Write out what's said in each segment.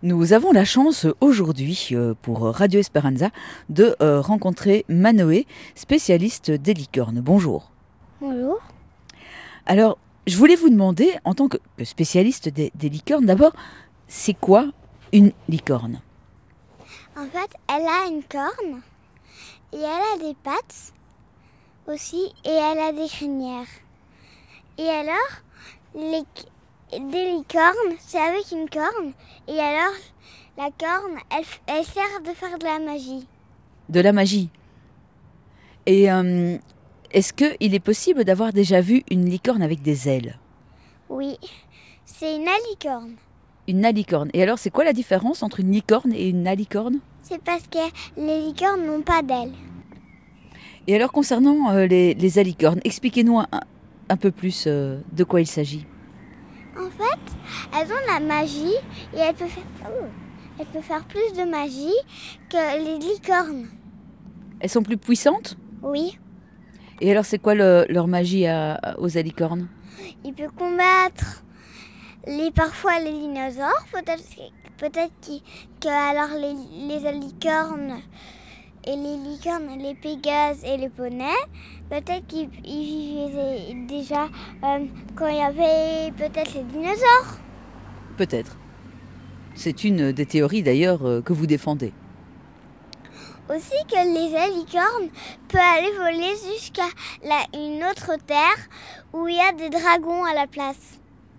Nous avons la chance aujourd'hui pour Radio Esperanza de rencontrer Manoé, spécialiste des licornes. Bonjour. Bonjour. Alors, je voulais vous demander, en tant que spécialiste des licornes, d'abord, c'est quoi une licorne? En fait, elle a une corne et elle a des pattes aussi et elle a des crinières. Et alors, des licornes, c'est avec une corne. Et alors, la corne, elle sert de faire de la magie. De la magie. Et est-ce qu'il est possible d'avoir déjà vu une licorne avec des ailes? Oui, c'est une alicorne. Une alicorne. Et alors, c'est quoi la différence entre une licorne et une alicorne? C'est parce que les licornes n'ont pas d'ailes. Et alors, concernant les alicornes, expliquez-nous un peu plus de quoi il s'agit. En fait, elles ont de la magie et elles peuvent faire plus de magie que les licornes. Elles sont plus puissantes? Oui, Et alors, c'est quoi leur magie aux alicornes? ils peuvent combattre parfois les dinosaures. Peut-être que alors les alicornes et les licornes, les pégases et les poneys, peut-être qu'ils vivaient déjà quand il y avait peut-être les dinosaures. Peut-être. C'est une des théories d'ailleurs que vous défendez. Aussi que les alicornes peuvent aller voler jusqu'à une autre terre où il y a des dragons à la place.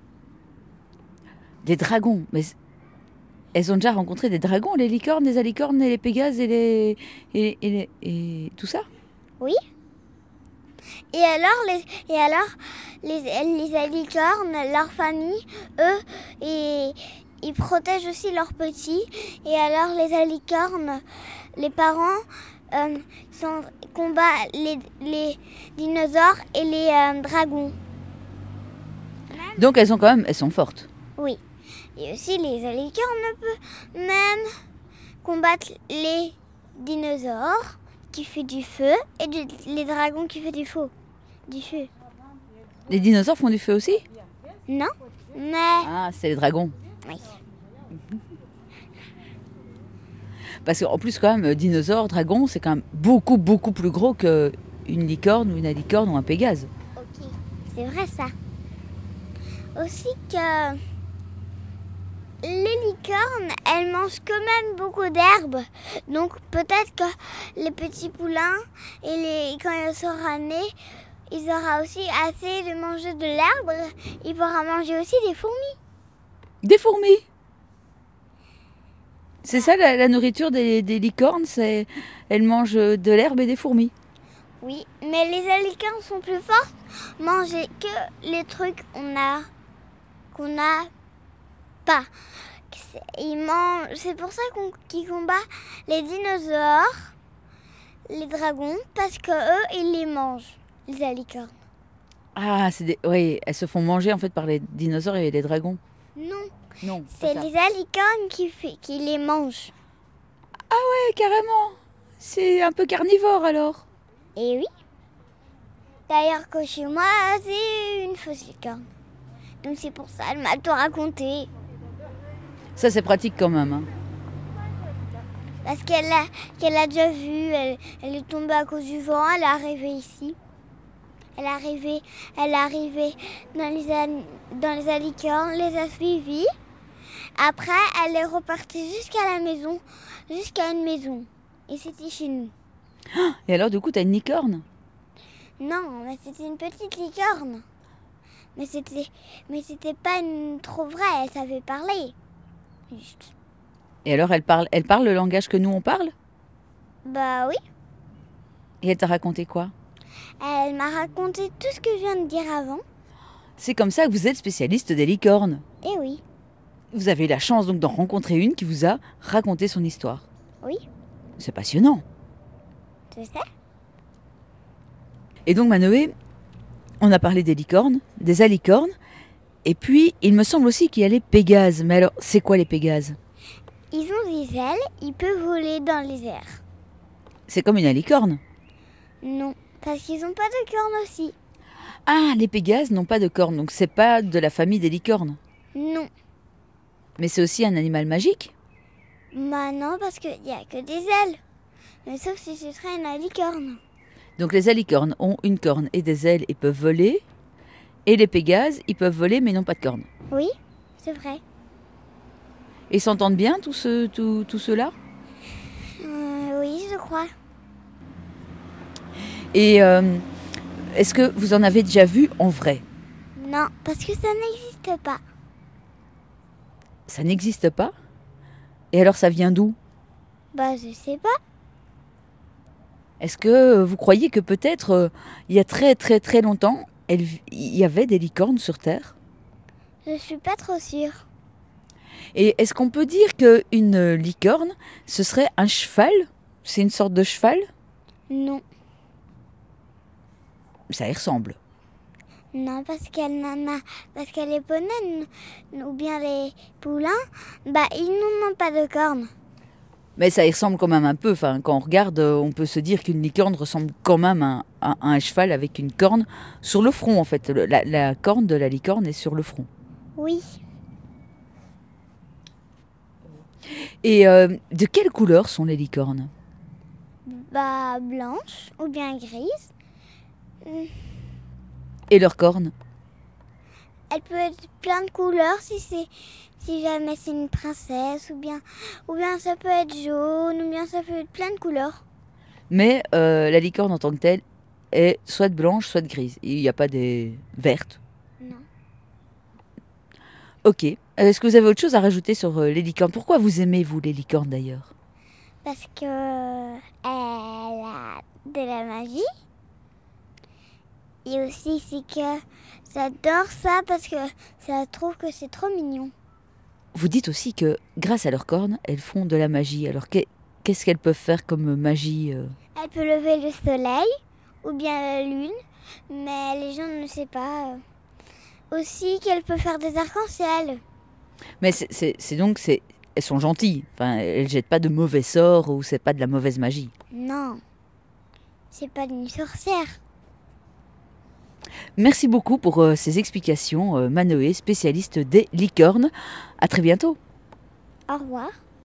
Des dragons, mais elles ont déjà rencontré des dragons, les licornes, les alicornes et les pégases et tout ça? Oui. Et alors les alicornes, leur famille, eux, ils protègent aussi leurs petits. Et alors les alicornes, les parents combattent les dinosaures et les dragons. Donc elles sont fortes. Oui. Et aussi les alicornes peuvent même combattre les dinosaures qui font du feu et les dragons qui font du feu. Les dinosaures font du feu aussi? Non, mais... Ah, c'est les dragons. Oui. Parce qu'en plus, quand même, dinosaure, dragon, c'est quand même beaucoup, beaucoup plus gros qu'une licorne ou une alicorne ou un pégase. Ok, c'est vrai ça. Aussi que les licornes, elles mangent quand même beaucoup d'herbes. Donc peut-être que les petits poulains, quand ils seront nés, ils auront aussi assez de manger de l'herbe. Ils pourront manger aussi des fourmis. Des fourmis! C'est ça la nourriture des licornes, elles mangent de l'herbe et des fourmis. Oui, mais les alicornes sont plus fortes. Manger que les trucs qu'on a pas. C'est pour ça qu'ils combattent les dinosaures, les dragons, parce que eux ils les mangent, les alicornes. Ah, oui, elles se font manger en fait par les dinosaures et les dragons. Non, pas c'est ça. les alicornes qui les mangent. Ouais, carrément. C'est un peu carnivore alors. Et oui. D'ailleurs que chez moi c'est une fausse licorne. Donc c'est pour ça, elle m'a tout raconté. Ça, c'est pratique quand même. Hein. Parce qu'elle a déjà vu, elle est tombée à cause du vent, elle est arrivée ici. Elle est arrivée dans les alicornes, les a suivis. Après, elle est repartie jusqu'à une maison. Et c'était chez nous. Et alors, du coup, t'as une licorne? Non, mais c'était une petite licorne. Mais c'était pas trop vrai, elle savait parler. Juste. Et alors, elle parle le langage que nous, on parle? Bah oui. Et elle t'a raconté quoi? Elle m'a raconté tout ce que je viens de dire avant. C'est comme ça que vous êtes spécialiste des licornes. Eh oui. Vous avez la chance donc d'en rencontrer une qui vous a raconté son histoire. Oui. C'est passionnant. Tu sais? Et donc, Manoé, on a parlé des licornes, des alicornes, et puis il me semble aussi qu'il y a les pégases. Mais alors, c'est quoi les pégases? Ils ont des ailes, ils peuvent voler dans les airs. C'est comme une alicorne. Non, parce qu'ils n'ont pas de cornes aussi. Ah, les pégases n'ont pas de cornes, donc c'est pas de la famille des licornes. Non. Mais c'est aussi un animal magique. Bah non, parce qu'il n'y a que des ailes. Mais sauf si ce serait une licorne. Donc les alicornes ont une corne et des ailes et peuvent voler. Et les pégases, ils peuvent voler mais n'ont pas de cornes. Oui, c'est vrai. Et s'entendent bien tous ceux-là? Oui, je crois. Et est-ce que vous en avez déjà vu en vrai? Non, parce que ça n'existe pas. Ça n'existe pas? Et alors ça vient d'où? Bah, je sais pas. Est-ce que vous croyez que peut-être il y a très très très longtemps, il y avait des licornes sur Terre? Je suis pas trop sûre. Et est-ce qu'on peut dire qu'une licorne, ce serait un cheval? C'est une sorte de cheval? Non. Ça y ressemble. Non, parce parce que les poneys ou bien les poulains, bah ils n'ont pas de cornes. Mais ça y ressemble quand même un peu. Enfin, quand on regarde, on peut se dire qu'une licorne ressemble quand même à un cheval avec une corne sur le front, en fait. La corne de la licorne est sur le front. Oui. Et de quelle couleur sont les licornes? Bah blanche ou bien grise. Et leurs cornes? Elle peut être plein de couleurs si jamais c'est une princesse ou bien ça peut être jaune ou bien ça peut être plein de couleurs. Mais la licorne en tant que telle est soit blanche, soit grise. Il n'y a pas des vertes. Non. Ok. Est-ce que vous avez autre chose à rajouter sur les licornes? Pourquoi vous aimez, vous, les licornes, d'ailleurs? Parce que elle a de la magie. Et aussi c'est que j'adore ça parce que ça trouve que c'est trop mignon. Vous dites aussi que, grâce à leurs cornes, elles font de la magie. Alors, qu'est-ce qu'elles peuvent faire comme magie Elle peut lever le soleil ou bien la lune, mais les gens ne savent pas. Aussi qu'elle peut faire des arcs-en-ciel. Mais elles sont gentilles. Enfin, elles jettent pas de mauvais sorts ou c'est pas de la mauvaise magie. Non, c'est pas une sorcière. Merci beaucoup pour ces explications, Manoé, spécialiste des licornes. À très bientôt. Au revoir.